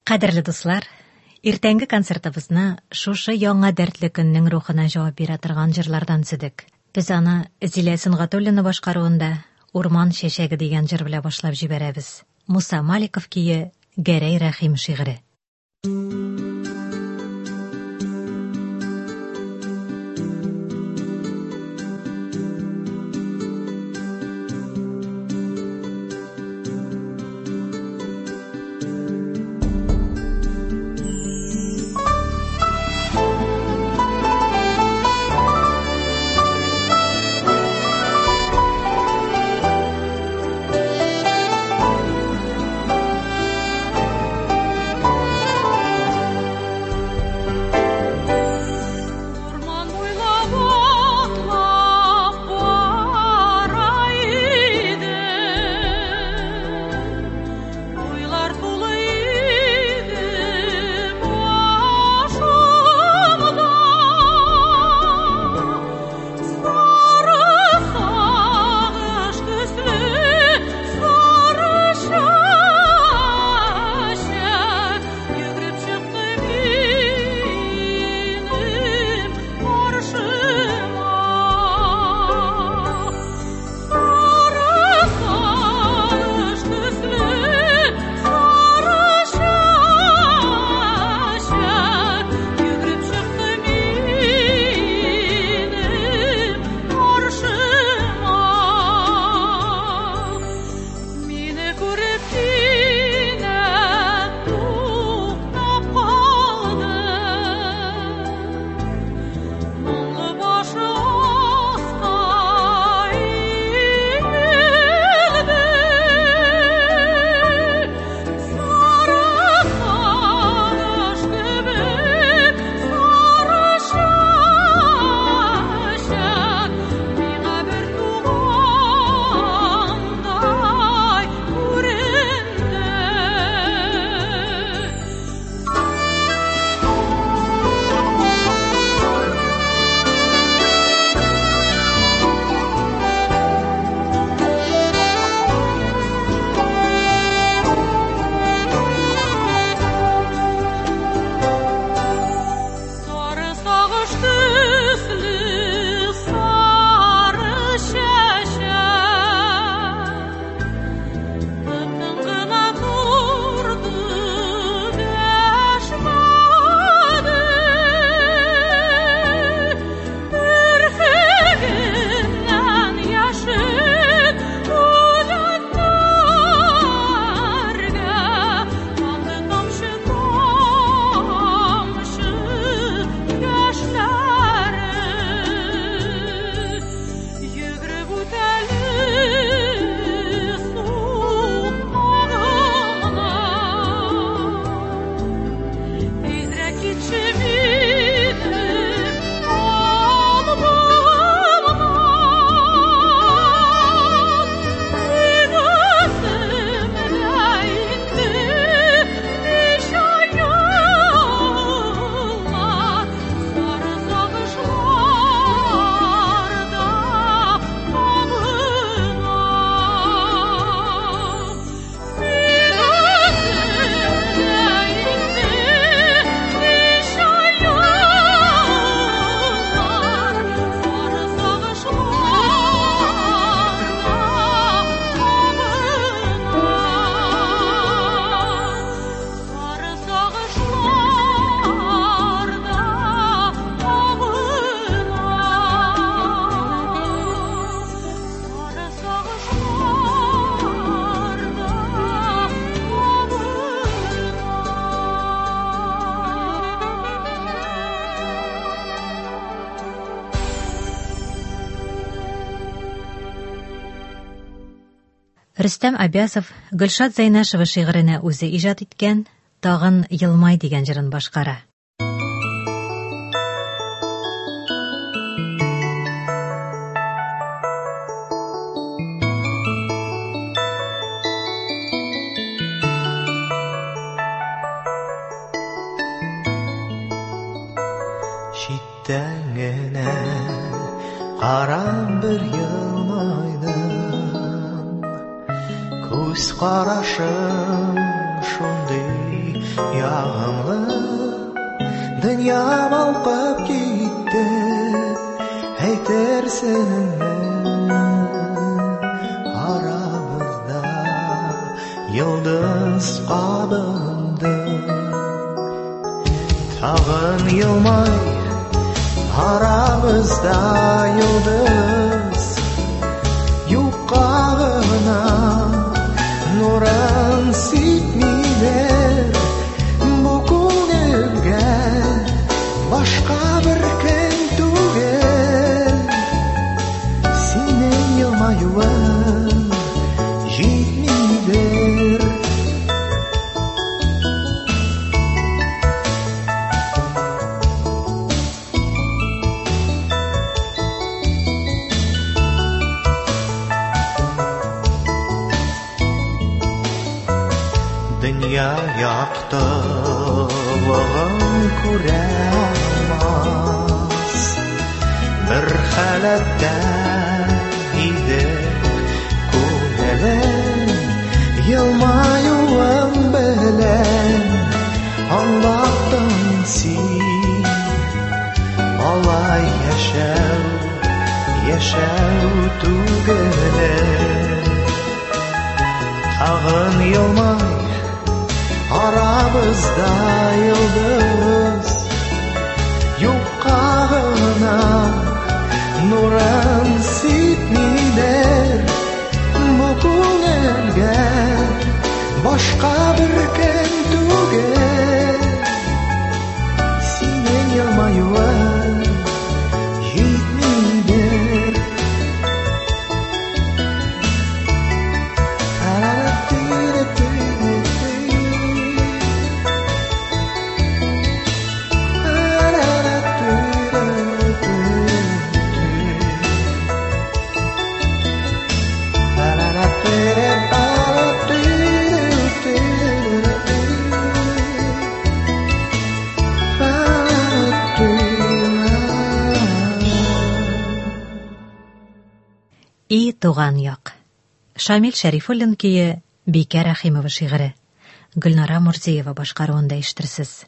Кадерле дуслар, иртәнге концертыбызны шушы яңа дәртле көннең рухына җавап бирә торган җырлардан сөдек. Без аны Зилә Сөнгатуллина башкаруында «Урман чәчәге» дигән җыр белән башлап җибәрәбез. Муса Маликов кие, Гәрәй Рәхим шигыре. Рөстәм Абязов Гөлшат Зәйнәшева шигыренә үзе иҗат иткән «Тагын елмай» дигән җырын башкара. Читтәңгенә карап бер елмайдым, күз карашым шундый Yağımlı dünya balqıp gitti, eytersin aramızda yıldız qabındı. Tağın yılmay aramızda yıldız yuqqağına nurun sitmiler. Bu ko'ngilga boshqa bir kun tug'il, sening yilmayuing yetmaydir. Dünya yaktığın kuramaz, bir halatda idi ko'nglim, yılmayuing bilan Allah'tan sen olay yashau tugil. Tağın yılmay aramızda yıldız yuqqağına nurun sitmiler. Bu ko'ngilga boshqa bir kun tugil, sening yilmayuing yetmaydir. И туган як. Шамил Шәрифуллин көйі, Бикә Рәхимова шигыре. Гөлнара Мурзиева башкаруында ишетерсез.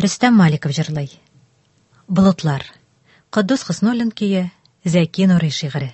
Рөстәм Маликов җырлый. Болытлар. Куддус Хоснуллин көе, Зәки Нурый шигыре.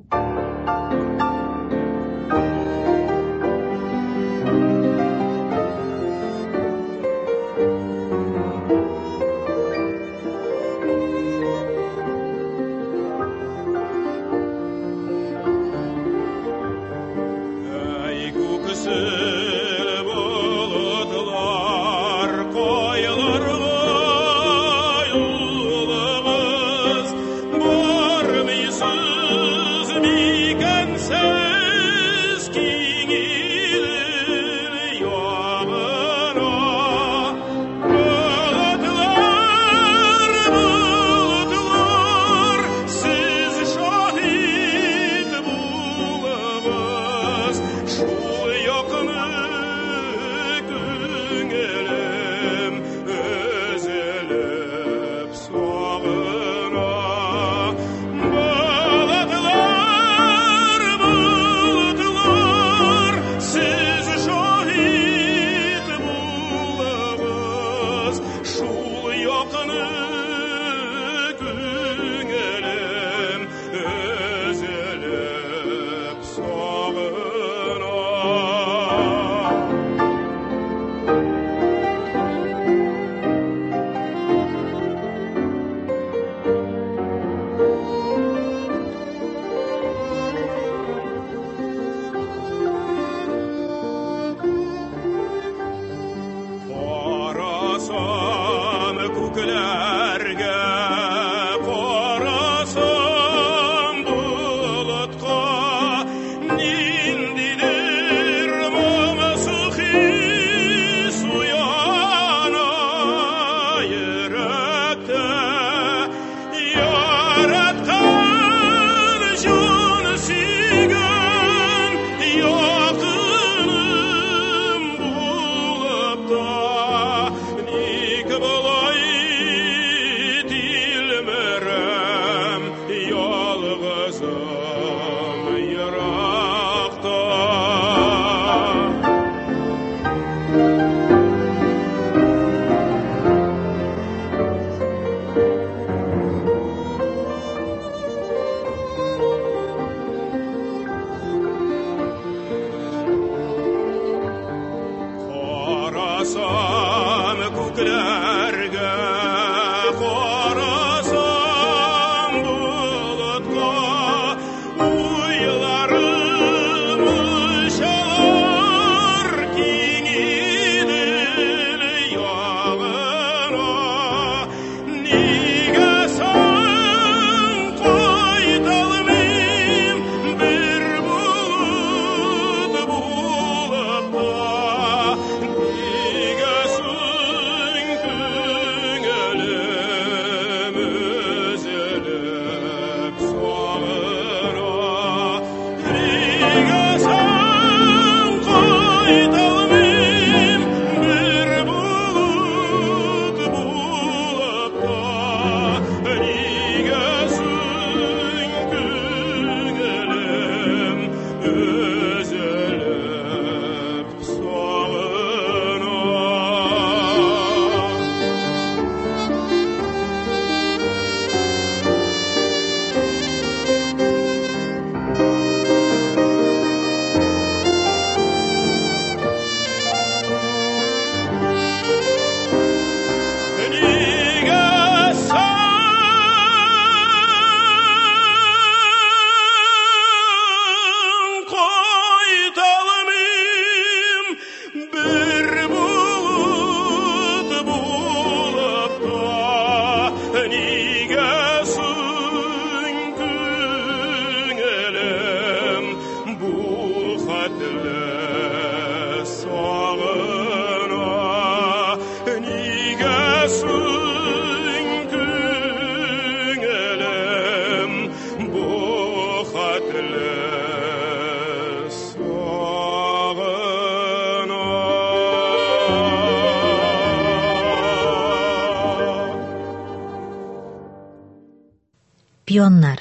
Пионнар.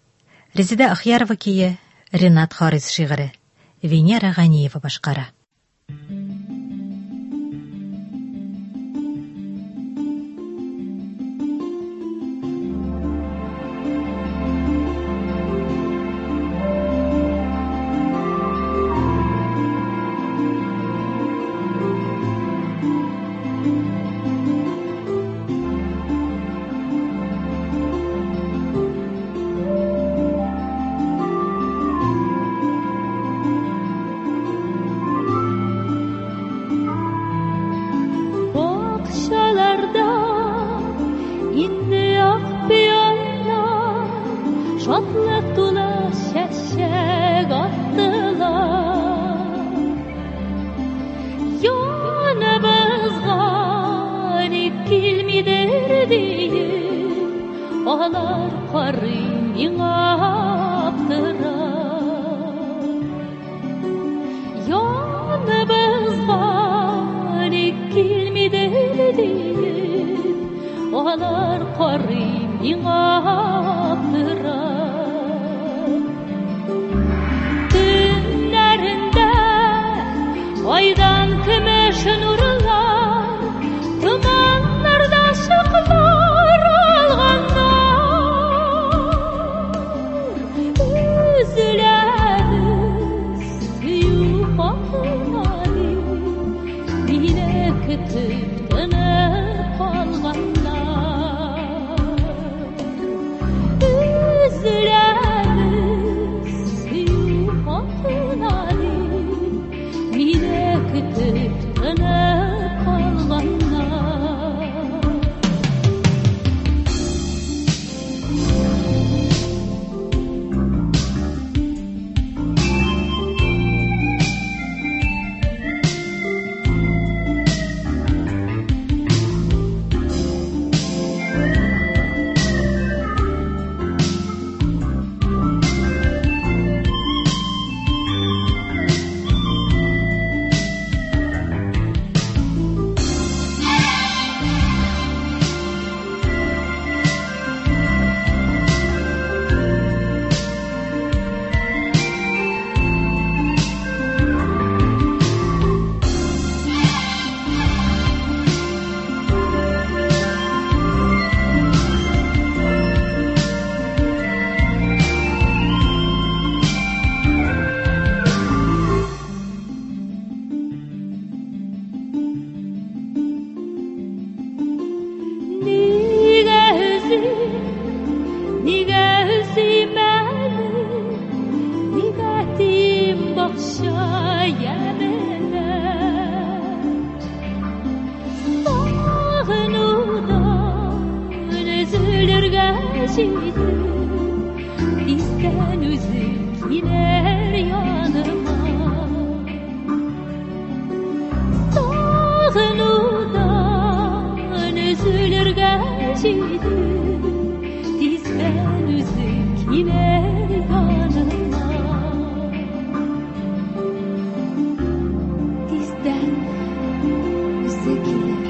Резида Ахьярова кие, Ренат Харис шигыре, Венера Ганиева башкара. Şatlıq dolu şəşək atdılar Yanımızğa kilmidir deyib Ağlar qarım inaptırar Yanımızğa kilmidir deyib Ağlar qarım inaptırar Günlərində aydan kümüş nurlar Dumanlarda şıqlar alğanlar Üzülərimiz suyuq axınadı Bilə kütüb dönüb qalğanlar Üzülərimiz suyuq axınadı Bilə kütüb dönüb qalğanlar Bizden üzük iner yanıma Sağınudan üzülür geçidim Bizden üzük iner yanıma Bizden üzük iner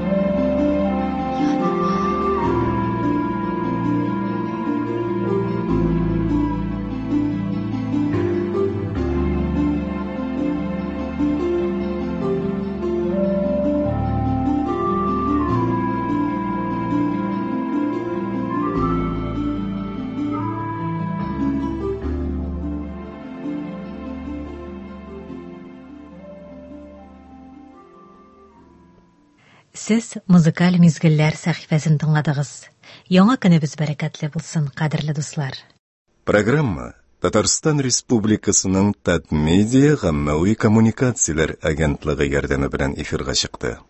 Сез музыкаль мизгелләр сәхифәсен тыңладыгыз. Яңа көнебез бәрәкәтле булсын, кадерле дуслар. Программа Татарстан Республикасының Татмедиа гаммәви коммуникацияләр агентлыгы ярдәме белән эфирга чыкты.